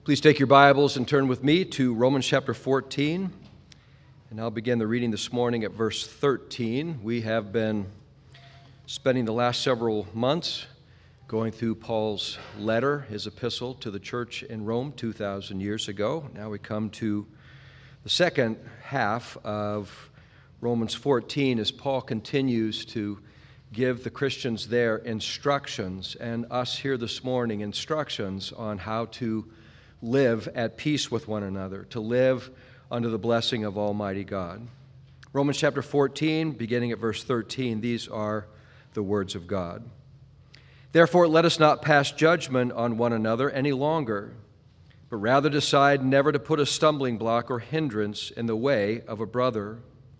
Please take your Bibles and turn with me to Romans chapter 14, and I'll begin the reading this morning at verse 13. We have been spending the last several months going through Paul's letter, his epistle to the church in Rome 2,000 years ago. Now we come to the second half of Romans 14 as Paul continues to give the Christians there instructions, and us here this morning instructions on how to live at peace with one another, to live under the blessing of Almighty God. Romans chapter 14, beginning at verse 13, these are the words of God. Therefore, let us not pass judgment on one another any longer, but rather decide never to put a stumbling block or hindrance in the way of a brother.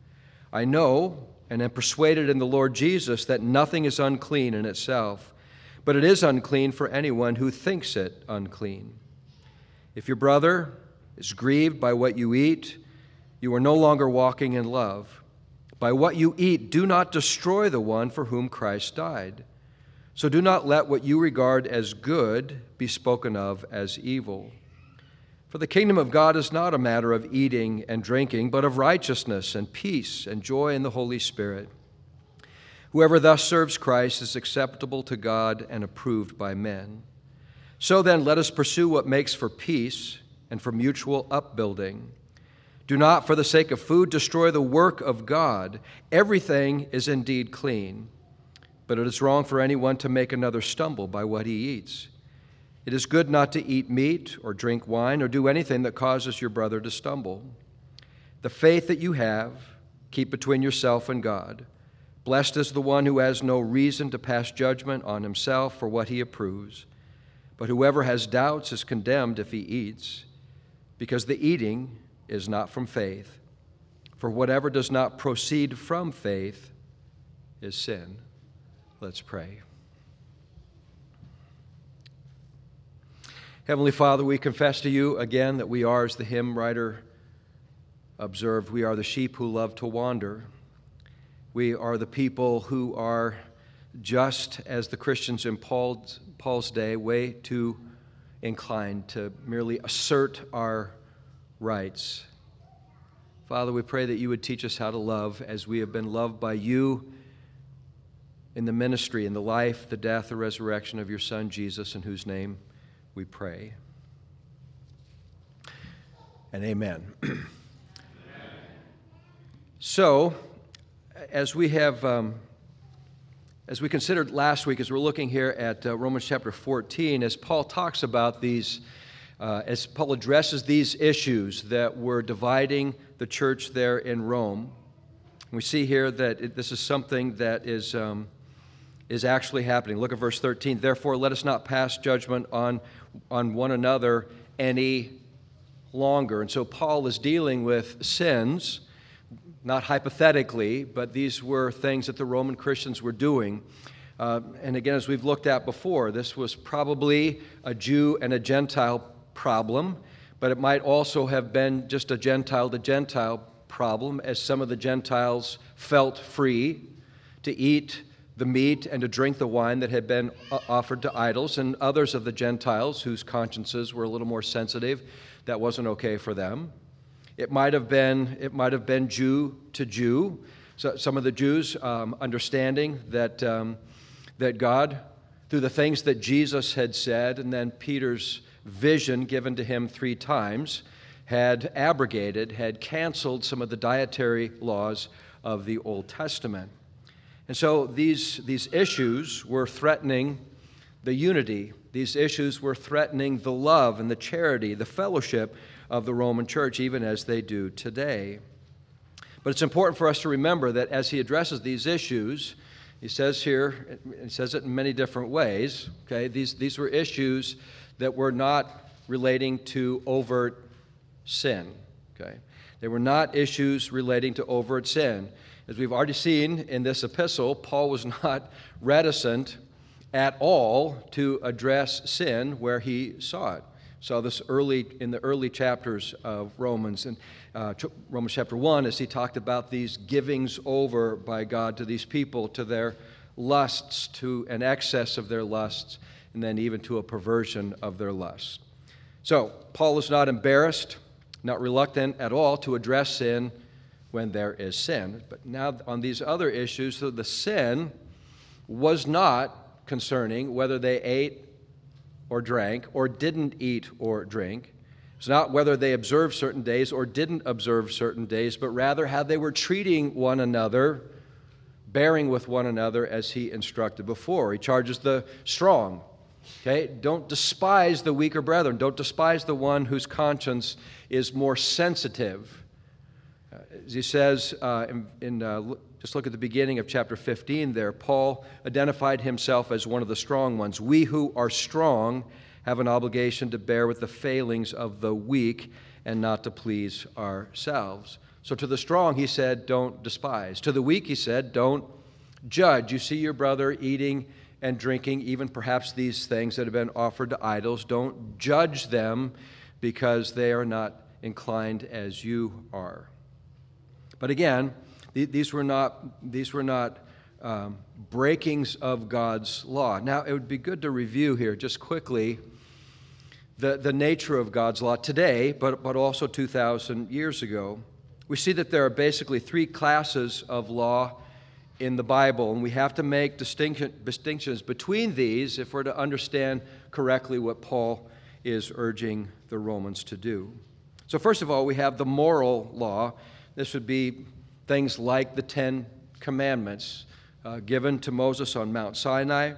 I know and am persuaded in the Lord Jesus that nothing is unclean in itself, but it is unclean for anyone who thinks it unclean. If your brother is grieved by what you eat, you are no longer walking in love. By what you eat, do not destroy the one for whom Christ died. So do not let what you regard as good be spoken of as evil. For the kingdom of God is not a matter of eating and drinking, but of righteousness and peace and joy in the Holy Spirit. Whoever thus serves Christ is acceptable to God and approved by men. So then, let us pursue what makes for peace and for mutual upbuilding. Do not, for the sake of food, destroy the work of God. Everything is indeed clean, but it is wrong for anyone to make another stumble by what he eats. It is good not to eat meat or drink wine or do anything that causes your brother to stumble. The faith that you have, keep between yourself and God. Blessed is the one who has no reason to pass judgment on himself for what he approves. But whoever has doubts is condemned if he eats, because the eating is not from faith. For whatever does not proceed from faith is sin. Let's pray. Heavenly Father, we confess to you again that we are, as the hymn writer observed, we are the sheep who love to wander. We are the people who are just as the Christians in Paul's day, way too inclined to merely assert our rights. Father, we pray that you would teach us how to love as we have been loved by you in the ministry, in the life, the death, the resurrection of your Son, Jesus, in whose name we pray. And amen. So, as we considered last week, as we're looking here at Romans chapter 14, as Paul talks about these, as Paul addresses these issues that were dividing the church there in Rome, we see here that this is something that is actually happening. Look at verse 13. Therefore, let us not pass judgment on one another any longer. And so Paul is dealing with sins, not hypothetically, but these were things that the Roman Christians were doing. And again, as we've looked at before, this was probably a Jew and a Gentile problem, but it might also have been just a Gentile-to-Gentile problem, as some of the Gentiles felt free to eat the meat and to drink the wine that had been offered to idols, and others of the Gentiles whose consciences were a little more sensitive, that wasn't okay for them. It might have been Jew to Jew. So some of the Jews understanding that God, through the things that Jesus had said, and then Peter's vision given to him 3 times, had canceled some of the dietary laws of the Old Testament. And so these issues were threatening the unity. These issues were threatening the love and the charity, the fellowship of the Roman church, even as they do today. But it's important for us to remember that as he addresses these issues, he says here, he says it in many different ways, okay? These were issues that were not relating to overt sin, okay? They were not issues relating to overt sin. As we've already seen in this epistle, Paul was not reticent at all to address sin where he saw it. Saw this in the early chapters of Romans. And Romans chapter 1, as he talked about these givings over by God to these people, to their lusts, to an excess of their lusts, and then even to a perversion of their lusts. So, Paul is not embarrassed, not reluctant at all to address sin when there is sin. But now on these other issues, so the sin was not concerning whether they ate or drank or didn't eat or drink. It's not whether they observed certain days or didn't observe certain days, but rather how they were treating one another, bearing with one another as he instructed before. He charges the strong. Okay, don't despise the weaker brethren. Don't despise the one whose conscience is more sensitive. As he says, just look at the beginning of chapter 15 there, Paul identified himself as one of the strong ones. We who are strong have an obligation to bear with the failings of the weak and not to please ourselves. So to the strong, he said, don't despise. To the weak, he said, don't judge. You see your brother eating and drinking, even perhaps these things that have been offered to idols. Don't judge them because they are not inclined as you are. But again, these were not breakings of God's law. Now, it would be good to review here just quickly the nature of God's law today, but also 2,000 years ago. We see that there are basically three classes of law in the Bible, and we have to make distinctions between these if we're to understand correctly what Paul is urging the Romans to do. So first of all, we have the moral law. This would be things like the Ten Commandments given to Moses on Mount Sinai.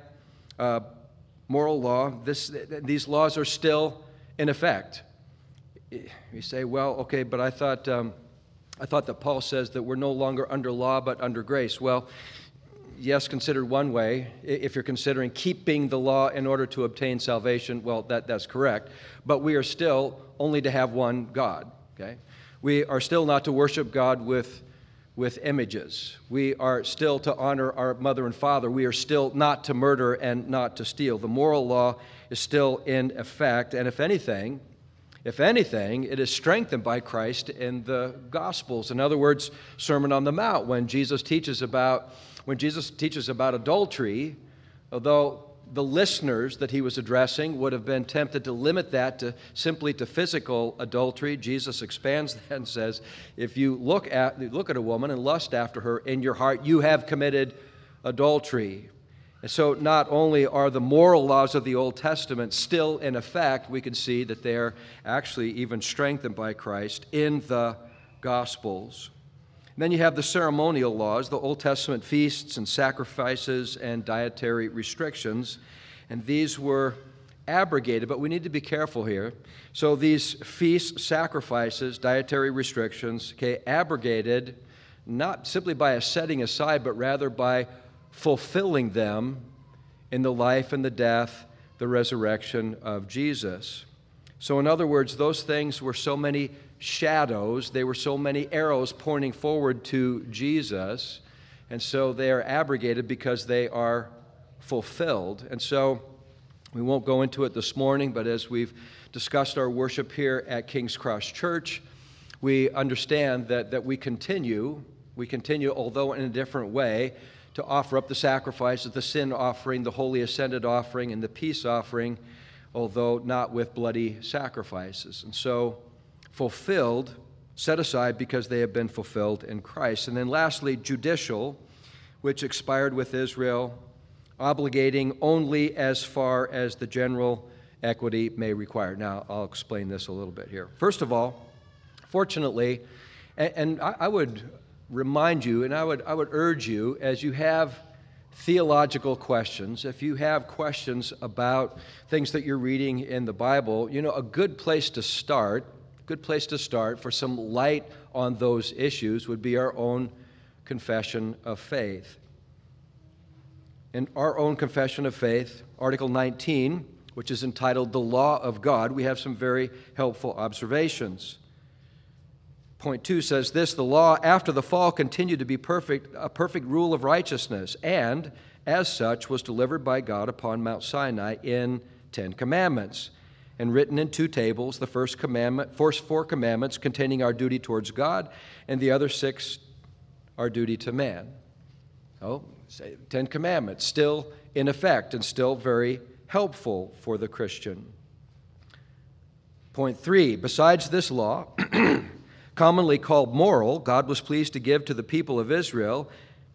Moral law, these laws are still in effect. You say, well, okay, but I thought that Paul says that we're no longer under law but under grace. Well, yes, considered one way. If you're considering keeping the law in order to obtain salvation, well, that's correct. But we are still only to have one God, okay? We are still not to worship God with images. We are still to honor our mother and father. We are still not to murder and not to steal. The moral law is still in effect, and if anything, it is strengthened by Christ in the Gospels. In other words, Sermon on the Mount, when Jesus teaches about adultery, although the listeners that he was addressing would have been tempted to limit that simply to physical adultery, Jesus expands that and says, if you look at a woman and lust after her in your heart, you have committed adultery. And so not only are the moral laws of the Old Testament still in effect, we can see that they are actually even strengthened by Christ in the Gospels. And then you have the ceremonial laws, the Old Testament feasts and sacrifices and dietary restrictions, and these were abrogated, but we need to be careful here. So these feasts, sacrifices, dietary restrictions, abrogated not simply by a setting aside, but rather by fulfilling them in the life and the death, the resurrection of Jesus. So in other words, those things were so many shadows, they were so many arrows pointing forward to Jesus, and so they are abrogated because they are fulfilled. And so we won't go into it this morning, but as we've discussed our worship here at King's Cross Church, we understand that we continue, although in a different way, to offer up the sacrifices, the sin offering, the holy ascended offering, and the peace offering, although not with bloody sacrifices. And so fulfilled, set aside because they have been fulfilled in Christ. And then lastly, judicial, which expired with Israel, obligating only as far as the general equity may require. Now, I'll explain this a little bit here. First of all, fortunately, and I would remind you, and I would urge you, as you have theological questions, if you have questions about things that you're reading in the Bible, a good place to start for some light on those issues would be our own confession of faith. In our own confession of faith, Article 19, which is entitled The Law of God, we have some very helpful observations. Point 2 says this: the law after the fall continued to be a perfect rule of righteousness, and as such was delivered by God upon Mount Sinai in 10 commandments, and written in 2 tables, the first 4 commandments containing our duty towards God, and the other 6 our duty to man. 10 commandments, still in effect and still very helpful for the Christian. Point 3, besides this law, commonly called moral, God was pleased to give to the people of Israel,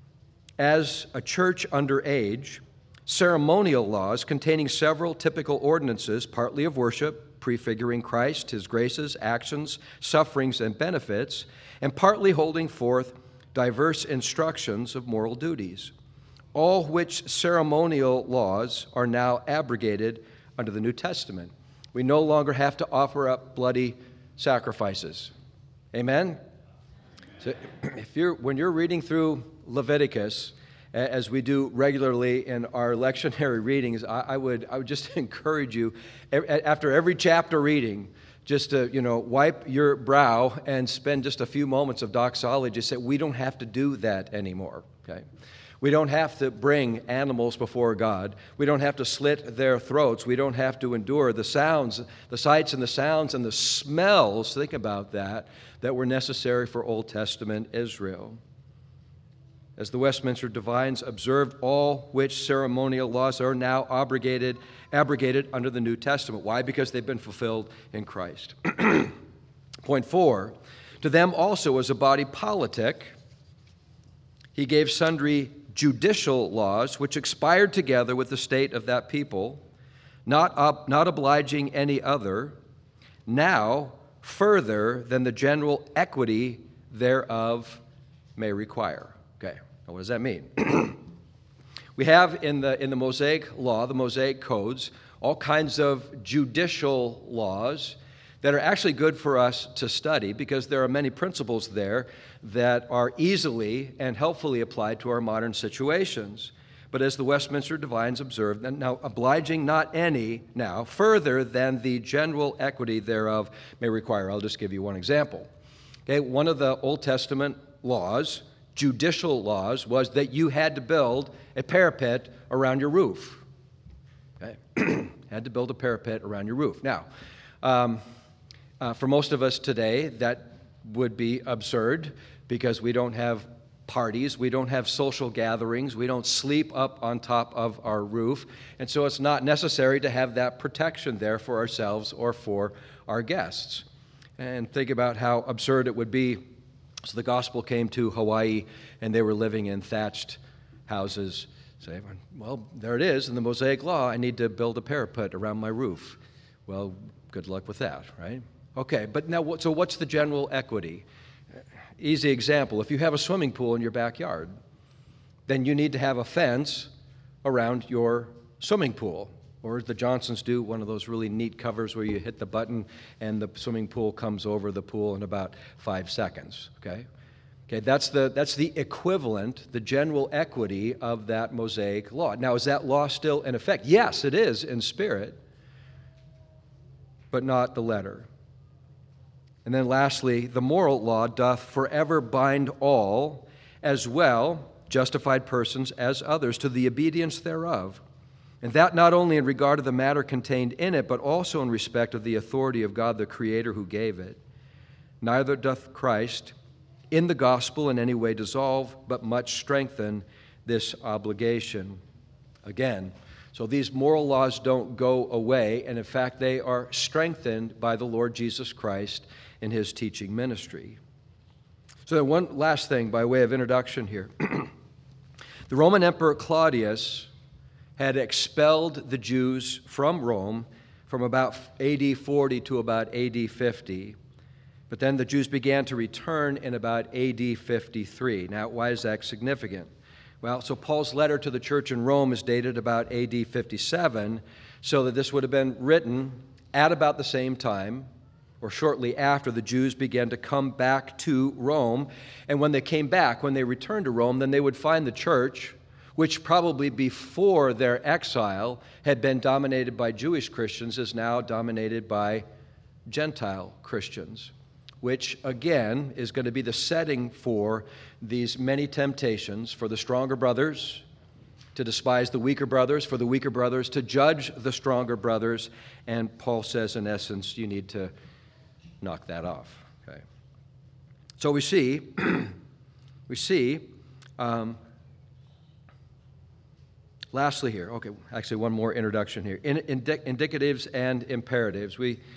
as a church under age, ceremonial laws containing several typical ordinances, partly of worship, prefiguring Christ, his graces, actions, sufferings, and benefits, and partly holding forth diverse instructions of moral duties, all which ceremonial laws are now abrogated under the New Testament. We no longer have to offer up bloody sacrifices. Amen? So when you're reading through Leviticus, as we do regularly in our lectionary readings, I would just encourage you, after every chapter reading, just to wipe your brow and spend just a few moments of doxology. Say, we don't have to do that anymore. Okay, we don't have to bring animals before God. We don't have to slit their throats. We don't have to endure the sounds, the sights and the sounds and the smells. Think about that were necessary for Old Testament Israel. As the Westminster Divines observed, all which ceremonial laws are now abrogated under the New Testament. Why? Because they've been fulfilled in Christ. Point 4, to them also as a body politic, he gave sundry judicial laws which expired together with the state of that people, not obliging any other, now further than the general equity thereof may require. Okay. What does that mean? We have in the Mosaic law, the Mosaic codes, all kinds of judicial laws that are actually good for us to study because there are many principles there that are easily and helpfully applied to our modern situations. But as the Westminster Divines observed, now obliging not any now further than the general equity thereof may require. I'll just give you one example. Okay, one of the Old Testament laws, judicial laws, was that you had to build a parapet around your roof. Okay? Had to build a parapet around your roof. Now, for most of us today, that would be absurd because we don't have parties, we don't have social gatherings, we don't sleep up on top of our roof, and so it's not necessary to have that protection there for ourselves or for our guests. And think about how absurd it would be. So the gospel came to Hawaii, and they were living in thatched houses. Say, well, there it is in the Mosaic Law. I need to build a parapet around my roof. Well, good luck with that, right? Okay, but now, so what's the general equity? Easy example. If you have a swimming pool in your backyard, then you need to have a fence around your swimming pool. Or the Johnsons do one of those really neat covers where you hit the button and the swimming pool comes over the pool in about 5 seconds, okay? Okay, that's the equivalent, the general equity of that Mosaic law. Now, is that law still in effect? Yes, it is in spirit, but not the letter. And then lastly, the moral law doth forever bind all, as well justified persons as others, to the obedience thereof. And that not only in regard of the matter contained in it, but also in respect of the authority of God the Creator who gave it. Neither doth Christ in the gospel in any way dissolve, but much strengthen this obligation. Again, so these moral laws don't go away, and in fact they are strengthened by the Lord Jesus Christ in his teaching ministry. So then one last thing by way of introduction here. The Roman Emperor Claudius had expelled the Jews from Rome from about AD 40 to about AD 50. But then the Jews began to return in about AD 53. Now, why is that significant? Well, so Paul's letter to the church in Rome is dated about AD 57, so that this would have been written at about the same time, or shortly after the Jews began to come back to Rome. And when they came back, when they returned to Rome, then they would find the church, which probably before their exile had been dominated by Jewish Christians, is now dominated by Gentile Christians, which again is going to be the setting for these many temptations for the stronger brothers to despise the weaker brothers, for the weaker brothers to judge the stronger brothers, and Paul says, in essence, you need to knock that off. Okay. So we see, lastly here, okay, actually one more introduction here. Indicatives and imperatives. We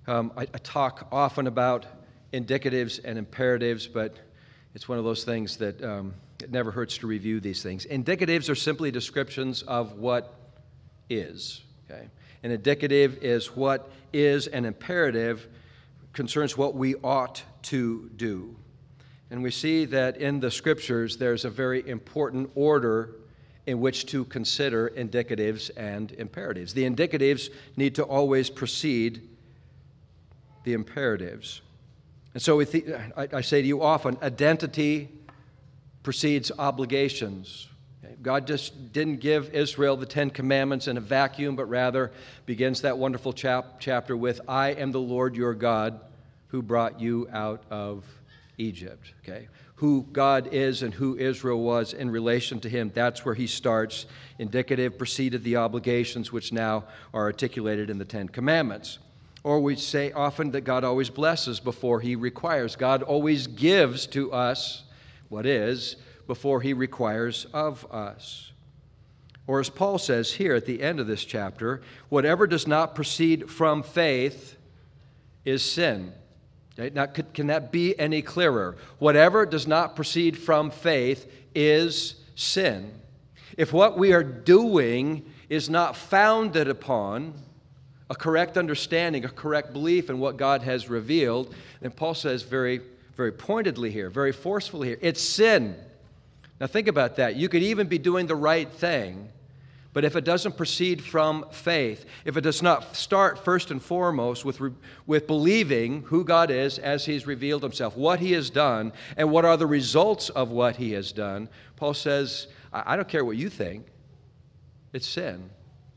I talk often about indicatives and imperatives, but it's one of those things that it never hurts to review these things. Indicatives are simply descriptions of what is. Okay? An indicative is what is, an imperative concerns what we ought to do. And we see that in the Scriptures there's a very important order in which to consider indicatives and imperatives. The indicatives need to always precede the imperatives. And so I say to you often, identity precedes obligations. God just didn't give Israel the Ten Commandments in a vacuum, but rather begins that wonderful chapter with, I am the Lord your God who brought you out of Egypt. Okay? Who God is and who Israel was in relation to him, that's where he starts. Indicative preceded the obligations which now are articulated in the Ten Commandments. Or we say often that God always blesses before he requires. God always gives to us what is before he requires of us. Or as Paul says here at the end of this chapter, whatever does not proceed from faith is sin. Okay? Now, can that be any clearer? Whatever does not proceed from faith is sin. If what we are doing is not founded upon a correct understanding, a correct belief in what God has revealed, then Paul says very, very pointedly here, very forcefully here, it's sin. Now think about that. You could even be doing the right thing, but if it doesn't proceed from faith, if it does not start first and foremost with believing who God is as he's revealed himself, what he has done, and what are the results of what he has done, Paul says, I don't care what you think, it's sin.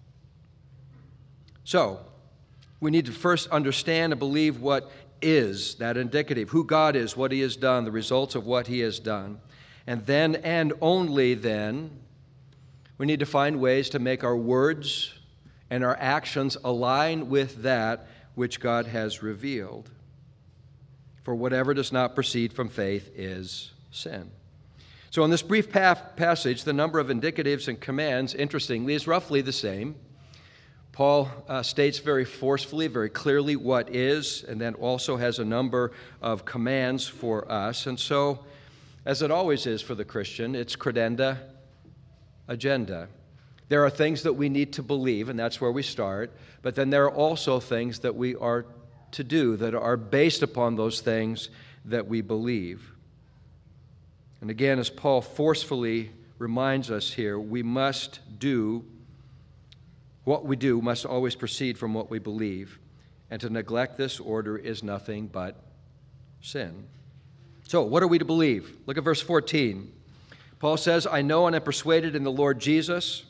So, we need to first understand and believe what is that indicative, who God is, what he has done, the results of what he has done. And then, and only then, we need to find ways to make our words and our actions align with that which God has revealed. For whatever does not proceed from faith is sin. So in this brief passage, the number of indicatives and commands, interestingly, is roughly the same. Paul states very forcefully, very clearly what is, and then also has a number of commands for us. And so, as it always is for the Christian, it's credenda, agenda. There are things that we need to believe, and that's where we start, but then there are also things that we are to do that are based upon those things that we believe. And again, as Paul forcefully reminds us here, we must do what we do must always proceed from what we believe, and to neglect this order is nothing but sin. So, what are we to believe? Look at verse 14. Paul says, I know and am persuaded in the Lord Jesus,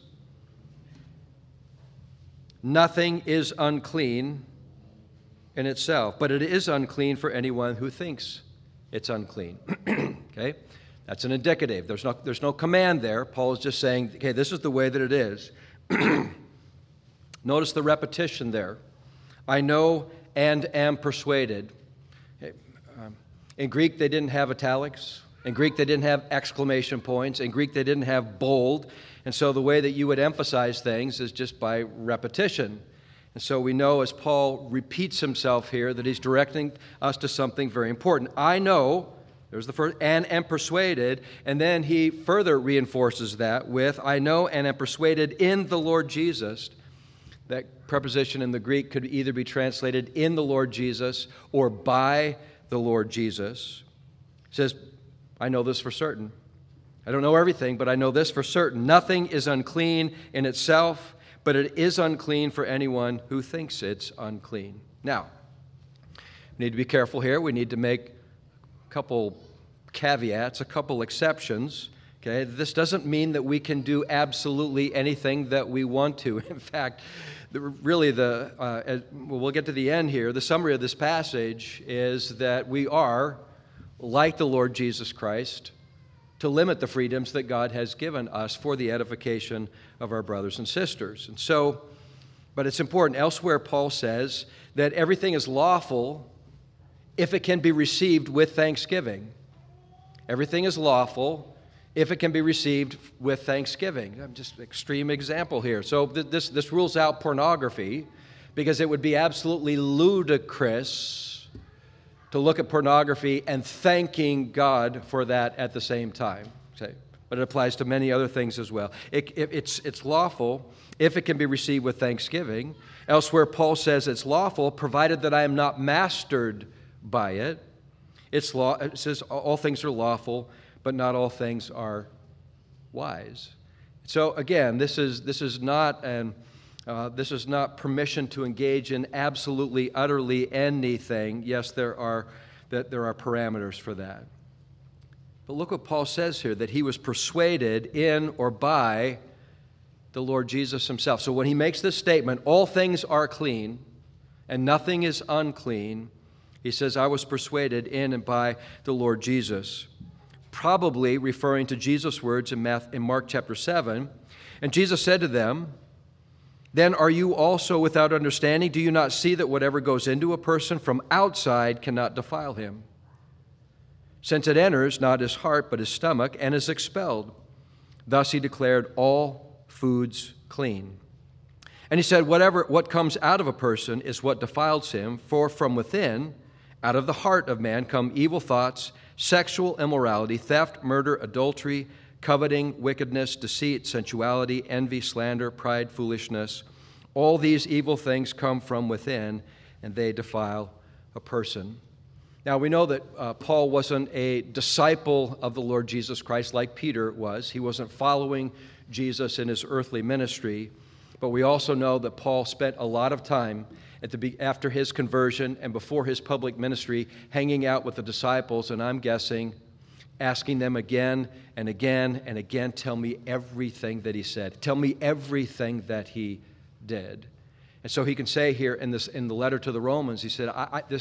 nothing is unclean in itself, but it is unclean for anyone who thinks it's unclean. Okay? That's an indicative. There's no command there. Paul is just saying, okay, this is the way that it is. Notice the repetition there. I know and am persuaded. In Greek, they didn't have italics. In Greek, they didn't have exclamation points. In Greek, they didn't have bold. And so the way that you would emphasize things is just by repetition. And so we know as Paul repeats himself here that he's directing us to something very important. I know, there's the first, and am persuaded. And then he further reinforces that with, I know and am persuaded in the Lord Jesus. That preposition in the Greek could either be translated in the Lord Jesus or by the Lord Jesus. It says, I know this for certain. I don't know everything, but I know this for certain. Nothing is unclean in itself, but it is unclean for anyone who thinks it's unclean. Now, we need to be careful here. We need to make a couple caveats, a couple exceptions. Okay, this doesn't mean that we can do absolutely anything that we want to. In fact, we'll get to the end here. The summary of this passage is that we are, like the Lord Jesus Christ, to limit the freedoms that God has given us for the edification of our brothers and sisters. And so, but it's important. Elsewhere, Paul says that everything is lawful if it can be received with thanksgiving. Everything is lawful if it can be received with thanksgiving. I'm just an extreme example here. So this rules out pornography, because it would be absolutely ludicrous to look at pornography and thanking God for that at the same time. Okay? But it applies to many other things as well. It's lawful if it can be received with thanksgiving. Elsewhere, Paul says it's lawful provided that I am not mastered by it. It says all things are lawful, but not all things are wise. So again, this is not permission to engage in absolutely, utterly anything. Yes, there are parameters for that. But look what Paul says here, that he was persuaded in or by the Lord Jesus himself. So when he makes this statement, all things are clean and nothing is unclean, he says, I was persuaded in and by the Lord Jesus. Probably referring to Jesus' words in Mark chapter 7. And Jesus said to them, then are you also without understanding? Do you not see that whatever goes into a person from outside cannot defile him? Since it enters not his heart but his stomach and is expelled. Thus he declared all foods clean. And he said, what comes out of a person is what defiles him, for from within, out of the heart of man, come evil thoughts, sexual immorality, theft, murder, adultery, coveting, wickedness, deceit, sensuality, envy, slander, pride, foolishness. All these evil things come from within, and they defile a person. Now, we know that Paul wasn't a disciple of the Lord Jesus Christ like Peter was. He wasn't following Jesus in his earthly ministry. But we also know that Paul spent a lot of time after his conversion and before his public ministry hanging out with the disciples, and I'm guessing asking them again and again and again, tell me everything that he said. Tell me everything that he did. And so he can say here in the letter to the Romans, he said,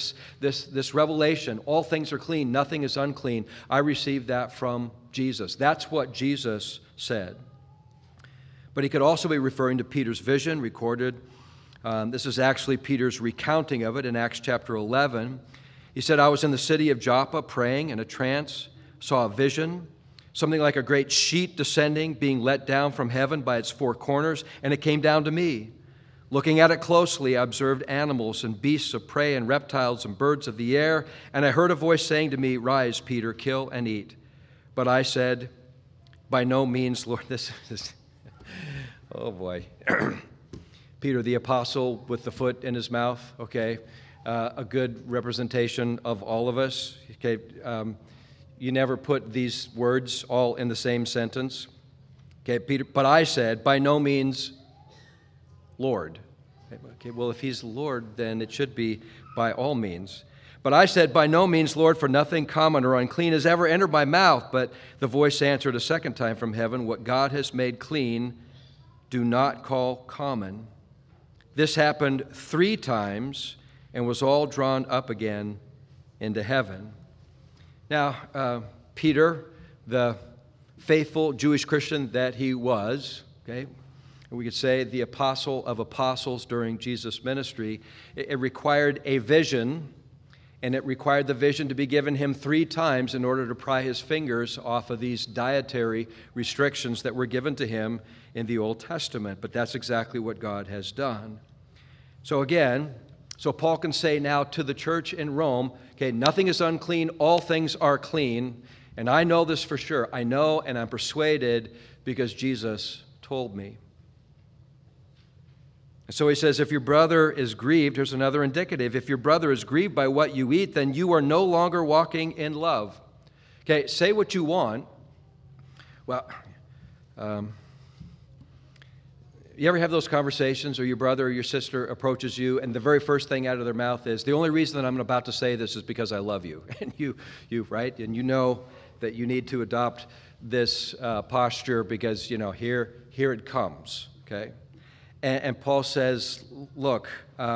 this revelation, all things are clean, nothing is unclean. I received that from Jesus. That's what Jesus said. But he could also be referring to Peter's vision recorded. This is actually Peter's recounting of it in Acts chapter 11. He said, I was in the city of Joppa praying in a trance, saw a vision, something like a great sheet descending, being let down from heaven by its four corners, and it came down to me. Looking at it closely, I observed animals and beasts of prey and reptiles and birds of the air, and I heard a voice saying to me, rise, Peter, kill and eat. But I said, by no means, Lord, this is... Oh, boy. Peter, the apostle with the foot in his mouth, okay? A good representation of all of us, okay? You never put these words all in the same sentence. Okay, Peter, but I said, by no means, Lord. Okay, well, if he's Lord, then it should be by all means. But I said, by no means, Lord, for nothing common or unclean has ever entered my mouth. But the voice answered a second time from heaven, what God has made clean, do not call common. This happened 3 times and was all drawn up again into heaven. Now, Peter, the faithful Jewish Christian that he was, okay, we could say the apostle of apostles during Jesus' ministry, it required a vision, and it required the vision to be given him 3 times in order to pry his fingers off of these dietary restrictions that were given to him in the Old Testament. But that's exactly what God has done. So again, Paul can say now to the church in Rome, okay, nothing is unclean, all things are clean. And I know this for sure. I know and I'm persuaded because Jesus told me. And so he says, if your brother is grieved, here's another indicative. If your brother is grieved by what you eat, then you are no longer walking in love. Okay, say what you want. Well, you ever have those conversations or your brother or your sister approaches you and the very first thing out of their mouth is, the only reason that I'm about to say this is because I love you. And you right? And you know that you need to adopt this posture because, here it comes, okay? And Paul says, look,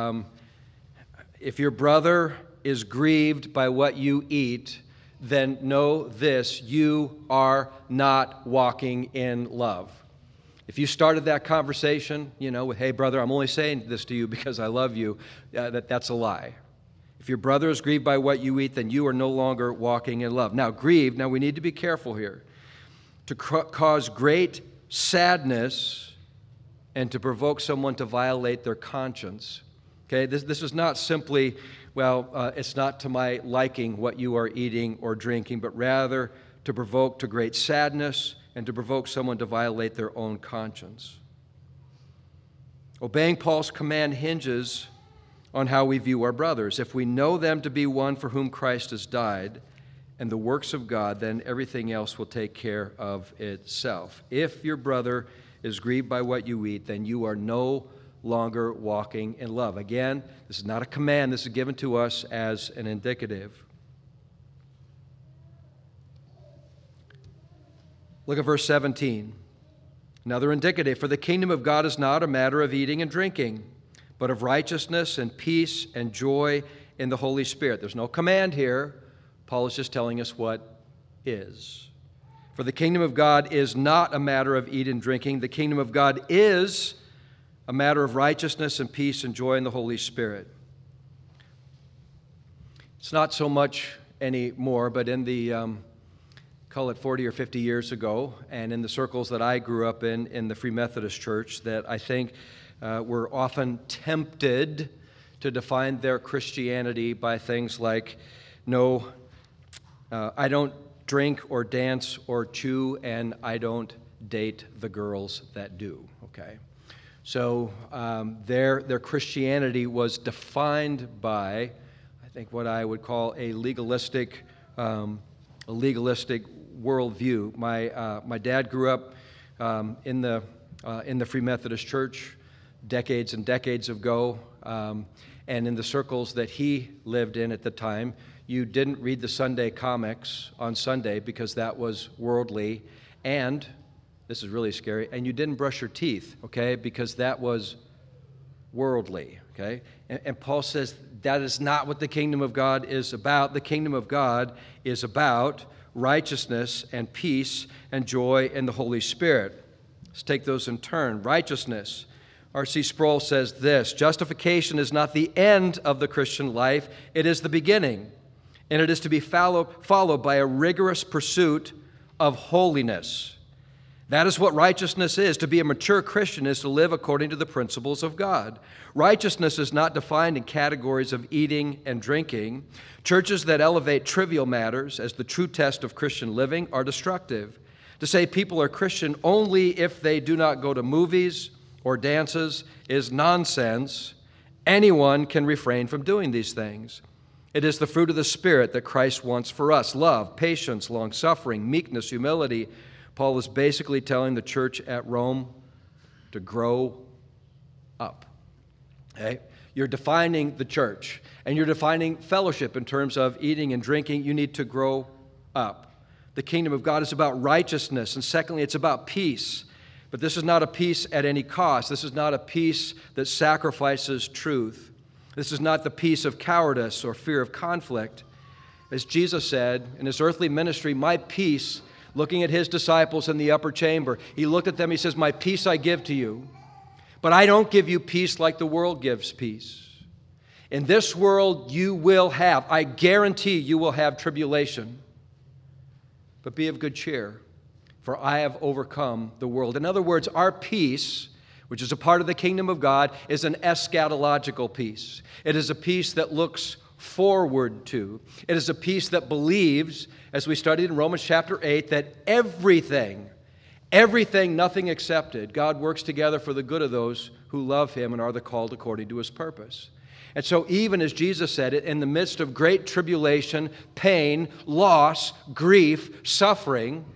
if your brother is grieved by what you eat, then know this, you are not walking in love. If you started that conversation, with, hey, brother, I'm only saying this to you because I love you, that's a lie. If your brother is grieved by what you eat, then you are no longer walking in love. Now, grieved, we need to be careful here. To cause great sadness and to provoke someone to violate their conscience. Okay, this is not simply, it's not to my liking what you are eating or drinking, but rather to provoke to great sadness and to provoke someone to violate their own conscience. Obeying Paul's command hinges on how we view our brothers. If we know them to be one for whom Christ has died and the works of God, then everything else will take care of itself. If your brother is grieved by what you eat, then you are no longer walking in love. Again, this is not a command. This is given to us as an indicative. Look at verse 17. Another indicative. For the kingdom of God is not a matter of eating and drinking, but of righteousness and peace and joy in the Holy Spirit. There's no command here. Paul is just telling us what is. For the kingdom of God is not a matter of eating and drinking. The kingdom of God is a matter of righteousness and peace and joy in the Holy Spirit. It's not so much anymore, but in the call it 40 or 50 years ago, and in the circles that I grew up in the Free Methodist Church, that I think were often tempted to define their Christianity by things like, no, I don't drink or dance or chew, and I don't date the girls that do, okay? So their Christianity was defined by, I think, what I would call a legalistic worldview. My dad grew up in the Free Methodist Church decades and decades ago, and in the circles that he lived in at the time, you didn't read the Sunday comics on Sunday because that was worldly, and this is really scary, and you didn't brush your teeth, okay, because that was worldly, okay? And Paul says that is not what the kingdom of God is about. The kingdom of God is about righteousness and peace and joy in the Holy Spirit. Let's take those in turn. Righteousness. R.C. Sproul says this: justification is not the end of the Christian life, it is the beginning, and it is to be followed by a rigorous pursuit of holiness. That is what righteousness is. To be a mature Christian is to live according to the principles of God. Righteousness is not defined in categories of eating and drinking. Churches that elevate trivial matters as the true test of Christian living are destructive. To say people are Christian only if they do not go to movies or dances is nonsense. Anyone can refrain from doing these things. It is the fruit of the Spirit that Christ wants for us: love, patience, long-suffering, meekness, humility. Paul is basically telling the church at Rome to grow up. Okay? You're defining the church, and you're defining fellowship in terms of eating and drinking. You need to grow up. The kingdom of God is about righteousness, and secondly, it's about peace. But this is not a peace at any cost. This is not a peace that sacrifices truth. This is not the peace of cowardice or fear of conflict. As Jesus said in his earthly ministry, my peace, looking at his disciples in the upper chamber, he looked at them, he says, my peace I give to you, but I don't give you peace like the world gives peace. In this world you will have, I guarantee you will have tribulation, but be of good cheer, for I have overcome the world. In other words, our peace, which is a part of the kingdom of God, is an eschatological peace. It is a peace that looks forward to. It is a peace that believes, as we studied in Romans chapter 8, that everything, nothing excepted, God works together for the good of those who love him and are the called according to his purpose. And so even as Jesus said it, in the midst of great tribulation, pain, loss, grief, suffering,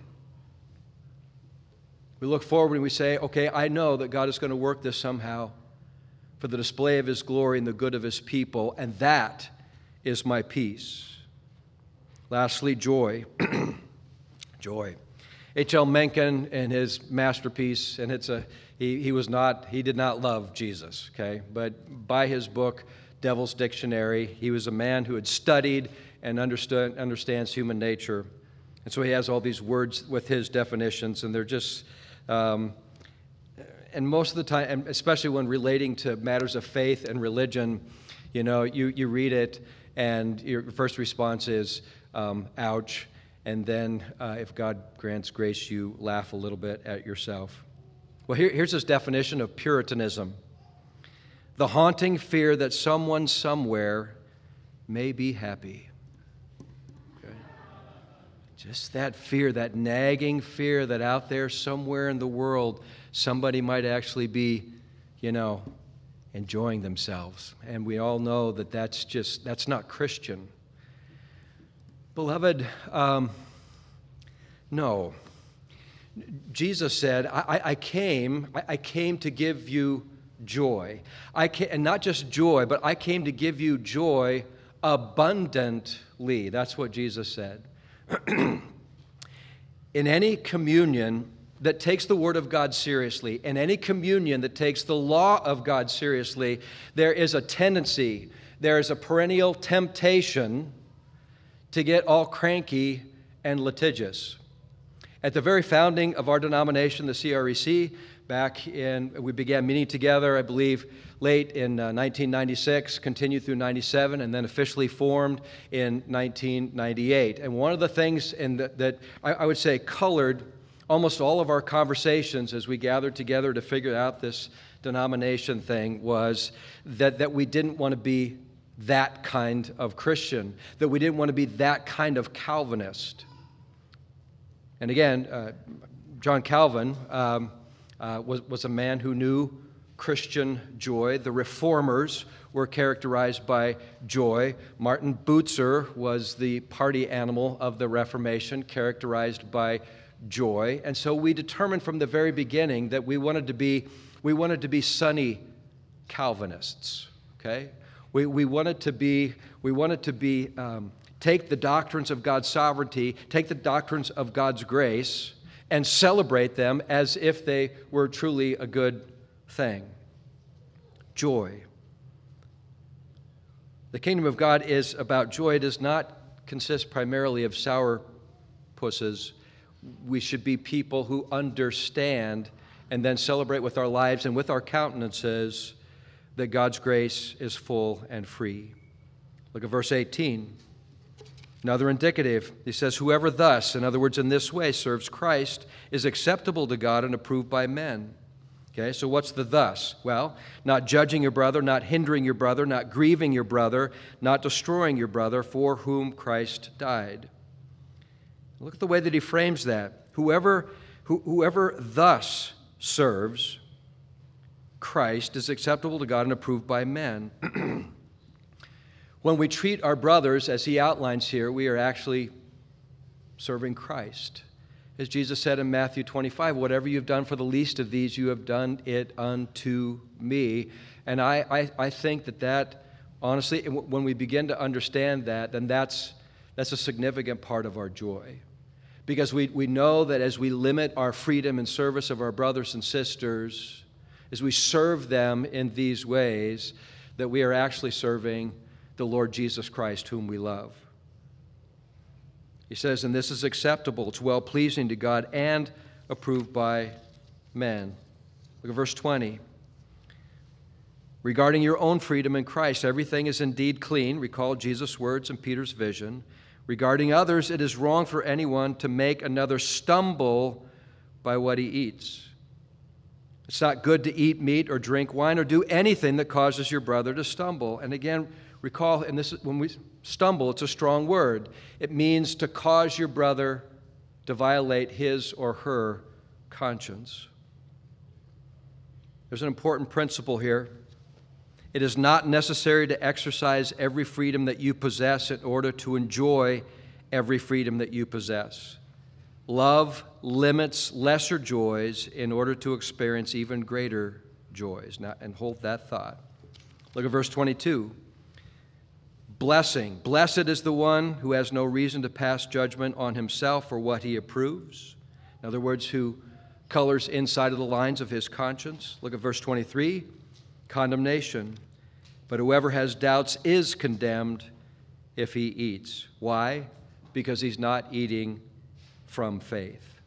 we look forward and we say, okay, I know that God is going to work this somehow for the display of his glory and the good of his people, and that is my peace. Lastly, joy. Joy. H.L. Mencken, in his masterpiece, and he did not love Jesus, okay? But by his book, Devil's Dictionary, he was a man who had studied and understands human nature. And so he has all these words with his definitions, and they're just, and most of the time, and especially when relating to matters of faith and religion, you know, you read it, and your first response is, ouch. And then, if God grants grace, you laugh a little bit at yourself. Well, here's his definition of Puritanism. the haunting fear that someone somewhere may be happy. Okay? Just that fear, that nagging fear that out there somewhere in the world, somebody might actually be, enjoying themselves. And we all know that that's not Christian. Beloved, no. Jesus said, I came to give you joy. And not just joy, but I came to give you joy abundantly. That's what Jesus said. In any communion that takes the Word of God seriously, in any communion that takes the law of God seriously, there is a tendency, there is a perennial temptation to get all cranky and litigious. At the very founding of our denomination, the CREC, we began meeting together, I believe, late in 1996, continued through 97, and then officially formed in 1998. And one of the things that I would say colored almost all of our conversations as we gathered together to figure out this denomination thing was that we didn't want to be that kind of Christian, that we didn't want to be that kind of Calvinist. And again, John Calvin was a man who knew Christian joy. The Reformers were characterized by joy. Martin Bucer was the party animal of the Reformation, characterized by joy. And so we determined from the very beginning that we wanted to be sunny Calvinists. Okay, we wanted to be take the doctrines of God's sovereignty, take the doctrines of God's grace, and celebrate them as if they were truly a good thing. Joy. The kingdom of God is about joy. It does not consist primarily of sour pusses. We should be people who understand and then celebrate with our lives and with our countenances that God's grace is full and free. Look at verse 18. Another indicative, he says, whoever thus, in other words, in this way, serves Christ is acceptable to God and approved by men. Okay, so what's the thus? Well, not judging your brother, not hindering your brother, not grieving your brother, not destroying your brother for whom Christ died. Look at the way that he frames that. Whoever thus serves Christ is acceptable to God and approved by men. When we treat our brothers, as he outlines here, we are actually serving Christ. As Jesus said in Matthew 25, whatever you've done for the least of these, you have done it unto me. And I think that honestly, when we begin to understand that, then that's a significant part of our joy. Because we know that as we limit our freedom in service of our brothers and sisters, as we serve them in these ways, that we are actually serving the Lord Jesus Christ, whom we love. He says, and this is acceptable, it's well-pleasing to God and approved by men. Look at verse 20. Regarding your own freedom in Christ, everything is indeed clean. Recall Jesus' words and Peter's vision. Regarding others, it is wrong for anyone to make another stumble by what he eats. It's not good to eat meat or drink wine or do anything that causes your brother to stumble. And again, recall, and this is, when we stumble, it's a strong word. It means to cause your brother to violate his or her conscience. There's an important principle here. It is not necessary to exercise every freedom that you possess in order to enjoy every freedom that you possess. Love limits lesser joys in order to experience even greater joys. Now, and hold that thought. Look at verse 22. Blessing. Blessed is the one who has no reason to pass judgment on himself for what he approves. In other words, who colors inside of the lines of his conscience. Look at verse 23. Condemnation. But whoever has doubts is condemned if he eats. Why? Because he's not eating from faith.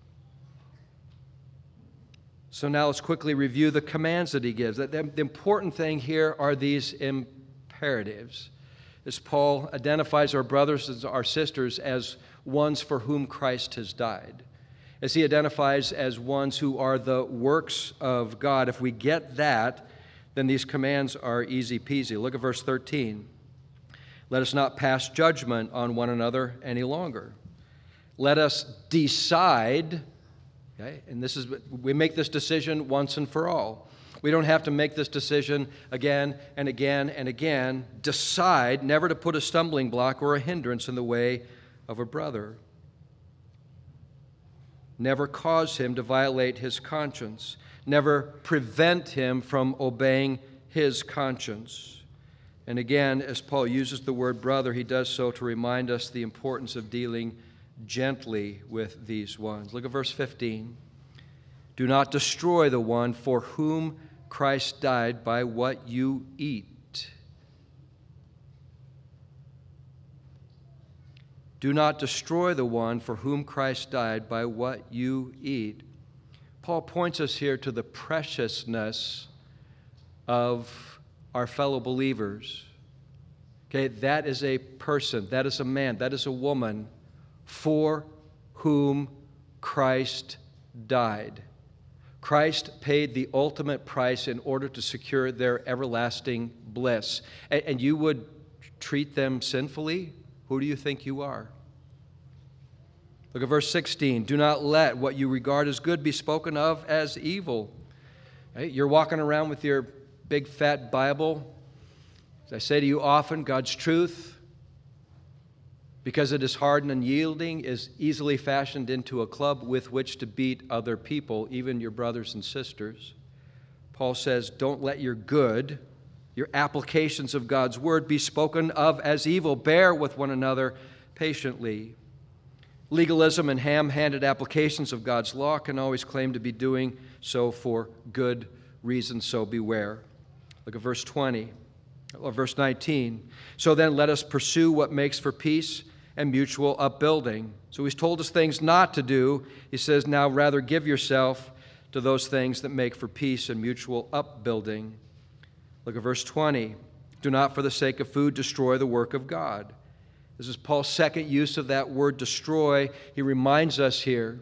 So now let's quickly review the commands that he gives. The important thing here are these imperatives. As Paul identifies our brothers and our sisters as ones for whom Christ has died, as he identifies as ones who are the works of God, if we get that, then these commands are easy peasy. Look at verse 13. Let us not pass judgment on one another any longer. Let us decide, okay, and we make this decision once and for all. We don't have to make this decision again and again and again. Decide never to put a stumbling block or a hindrance in the way of a brother. Never cause him to violate his conscience. Never prevent him from obeying his conscience. And again, as Paul uses the word brother, he does so to remind us the importance of dealing gently with these ones. Look at verse 15. Do not destroy the one for whom Christ died by what you eat. Do not destroy the one for whom Christ died by what you eat. Paul points us here to the preciousness of our fellow believers. Okay, that is a person, that is a man, that is a woman for whom Christ died. Christ paid the ultimate price in order to secure their everlasting bliss. And you would treat them sinfully? Who do you think you are? Look at verse 16. Do not let what you regard as good be spoken of as evil. Right? You're walking around with your big fat Bible. As I say to you often, God's truth, because it is hard and unyielding, is easily fashioned into a club with which to beat other people, even your brothers and sisters. Paul says, don't let your good, your applications of God's word, be spoken of as evil. Bear with one another patiently. Legalism and ham-handed applications of God's law can always claim to be doing so for good reasons, so beware. Look at verse 20, or verse 19. So then let us pursue what makes for peace and mutual upbuilding. So he's told us things not to do. He says, now rather give yourself to those things that make for peace and mutual upbuilding. Look at verse 20. Do not for the sake of food destroy the work of God. This is Paul's second use of that word destroy. He reminds us here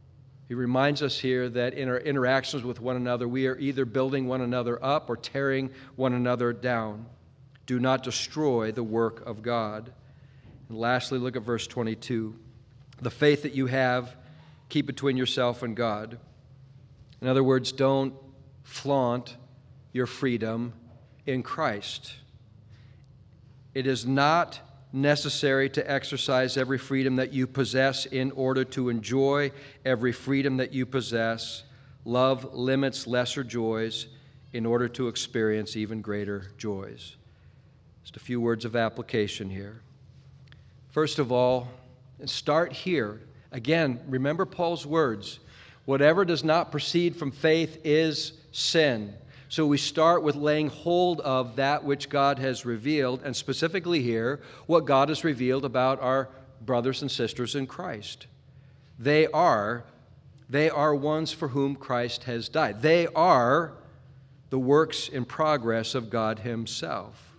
that in our interactions with one another, we are either building one another up or tearing one another down. Do not destroy the work of God. And lastly, look at verse 22. The faith that you have, keep between yourself and God. In other words, don't flaunt your freedom in Christ. It is not necessary to exercise every freedom that you possess in order to enjoy every freedom that you possess. Love limits lesser joys in order to experience even greater joys. Just a few words of application here. First of all, start here. Again, remember Paul's words. Whatever does not proceed from faith is sin. So we start with laying hold of that which God has revealed, and specifically here, what God has revealed about our brothers and sisters in Christ. They are ones for whom Christ has died. They are the works in progress of God Himself.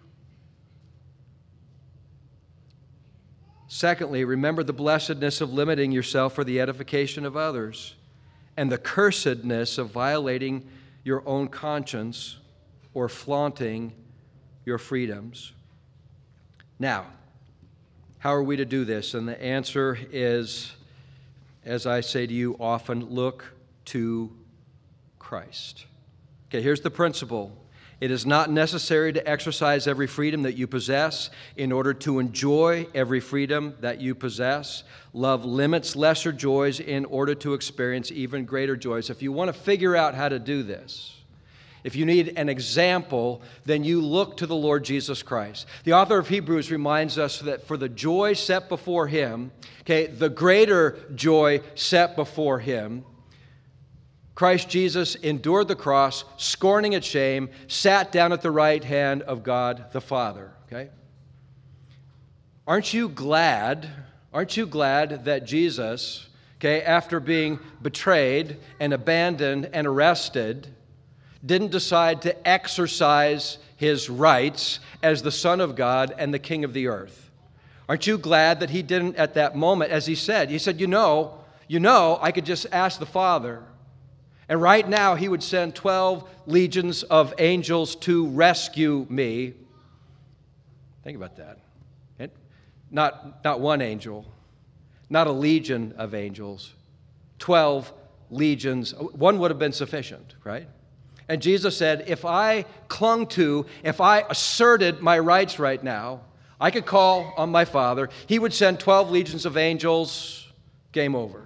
Secondly, remember the blessedness of limiting yourself for the edification of others, and the cursedness of violating your own conscience or flaunting your freedoms. Now, how are we to do this? And the answer is, as I say to you often, look to Christ. Okay, here's the principle. It is not necessary to exercise every freedom that you possess in order to enjoy every freedom that you possess. Love limits lesser joys in order to experience even greater joys. If you want to figure out how to do this, if you need an example, then you look to the Lord Jesus Christ. The author of Hebrews reminds us that for the joy set before Him, okay, the greater joy set before Him, Christ Jesus endured the cross, scorning its shame, sat down at the right hand of God the Father. Okay? Aren't you glad that Jesus, okay, after being betrayed and abandoned and arrested, didn't decide to exercise His rights as the Son of God and the King of the earth? Aren't you glad that He didn't at that moment, as He said, you know, I could just ask the Father, And right now, he would send 12 legions of angels to rescue me. Think about that. And not one angel, not a legion of angels, 12 legions. One would have been sufficient, right? And Jesus said, if I asserted my rights right now, I could call on my Father. He would send 12 legions of angels. Game over.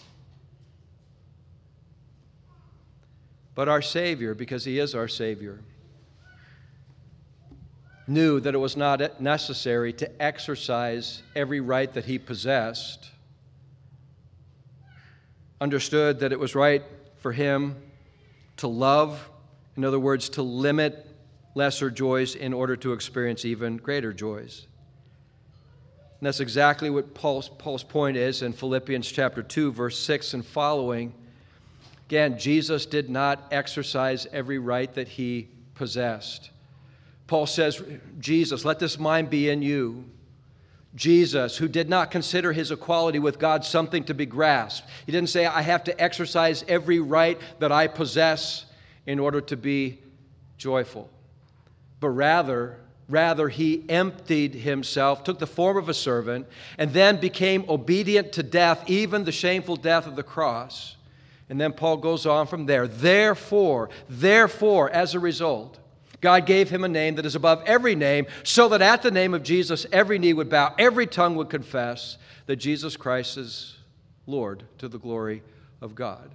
But our Savior, because He is our Savior, knew that it was not necessary to exercise every right that He possessed, understood that it was right for Him to love, in other words, to limit lesser joys in order to experience even greater joys. And that's exactly what Paul's point is in Philippians chapter 2, verse 6 and following. Again, Jesus did not exercise every right that He possessed. Paul says, Jesus, let this mind be in you. Jesus, who did not consider His equality with God something to be grasped. He didn't say, I have to exercise every right that I possess in order to be joyful. But rather He emptied Himself, took the form of a servant, and then became obedient to death, even the shameful death of the cross. And then Paul goes on from there. Therefore, as a result, God gave Him a name that is above every name, so that at the name of Jesus every knee would bow, every tongue would confess that Jesus Christ is Lord, to the glory of God.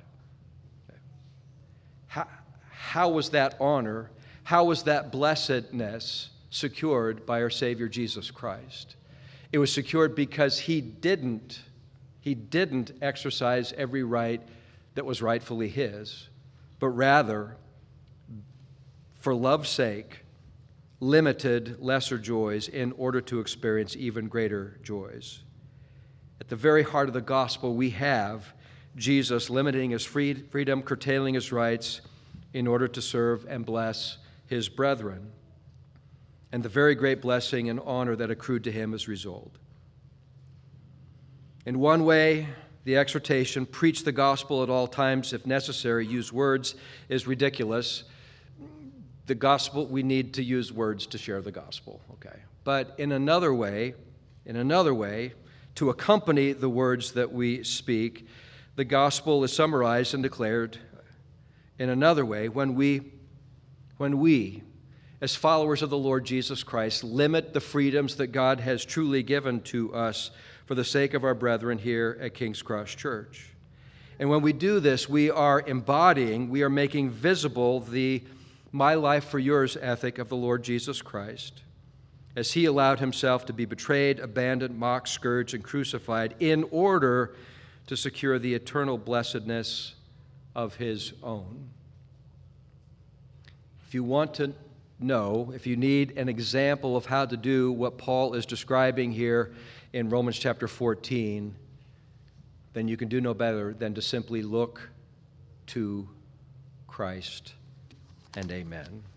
How was that honor, how was that blessedness secured by our Savior Jesus Christ? It was secured because He didn't exercise every right that was rightfully His, but rather, for love's sake, limited lesser joys in order to experience even greater joys. At the very heart of the gospel, we have Jesus limiting His freedom, curtailing His rights in order to serve and bless His brethren, and the very great blessing and honor that accrued to Him as a result. In one way, the exhortation, preach the gospel at all times, if necessary, use words, is ridiculous. The gospel, we need to use words to share the gospel, okay? But in another way, to accompany the words that we speak, the gospel is summarized and declared in another way when we, as followers of the Lord Jesus Christ, limit the freedoms that God has truly given to us for the sake of our brethren here at King's Cross Church. And when we do this, we are making visible the my life for yours ethic of the Lord Jesus Christ, as He allowed Himself to be betrayed, abandoned, mocked, scourged, and crucified in order to secure the eternal blessedness of His own. If you want to know, if you need an example of how to do what Paul is describing here in Romans chapter 14, then you can do no better than to simply look to Christ, and amen.